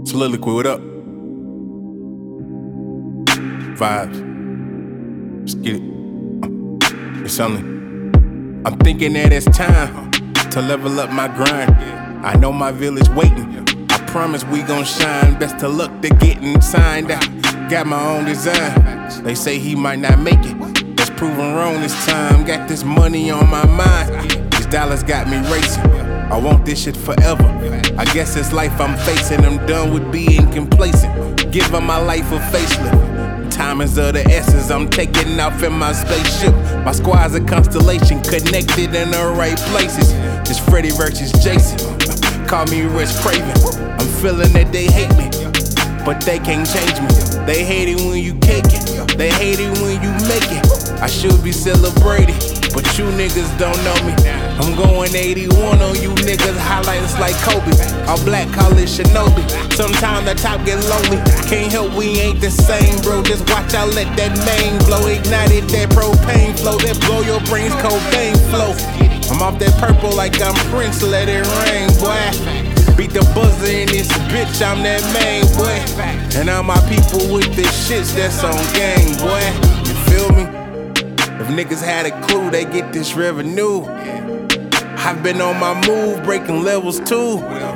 Soliloquy, what up? Vibes. Let's get it. It's only. I'm thinking that it's time to level up my grind. I know my village waiting. I promise we gon' shine. Best of luck to getting signed out. Got my own design. They say he might not make it. That's proven wrong this time. Got this money on my mind. These dollars got me racing. I want this shit forever. I guess it's life I'm facing. I'm done with being complacent. Giving my life a facelift. Time is of the essence. I'm taking off in my spaceship. My squad's a constellation, connected in the right places. It's Freddy versus Jason. Call me Rich Craven. I'm feeling that they hate me, but they can't change me. They hate it when you cake it. They hate it when you make it. I should be celebrated, but you niggas don't know me. I'm going 81 on you niggas, highlights like Kobe. All black, call it Shinobi. Sometimes the top get lonely. Can't help, we ain't the same, bro. Just watch out, let that main blow. Ignited that propane flow, that blow your brains, cocaine flow. I'm off that purple like I'm Prince, let it rain, boy. Beat the buzzer in this bitch, I'm that main, boy. And all my people with the shits that's on game, boy. You feel me? If niggas had a clue, they get this revenue. I've been on my move, breaking levels too.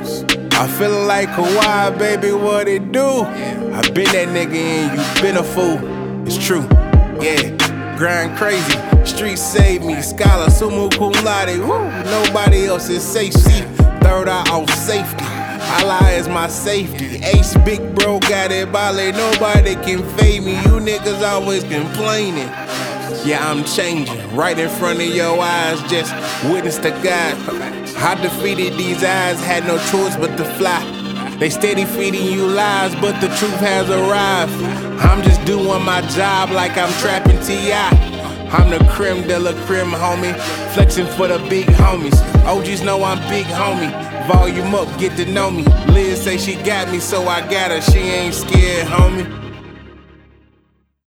I feelin' like Kawhi, baby, what it do? I been that nigga and you been a fool. It's true, yeah. Grind crazy, streets save me. Scholar, summa cum laude, woo. Nobody else is safe. See, third eye off safety. Allah is my safety. Ace, big bro, got it, Bale. Nobody can fade me. You niggas always complaining. Yeah, I'm changing right in front of your eyes. Just witness the God. I defeated these eyes, had no choice but to fly. They steady feeding you lies, but the truth has arrived. I'm just doing my job like I'm trapping T.I. I'm the creme de la creme, homie. Flexing for the big homies. OGs know I'm big homie. Volume up, get to know me. Liz say she got me, so I got her. She ain't scared, homie.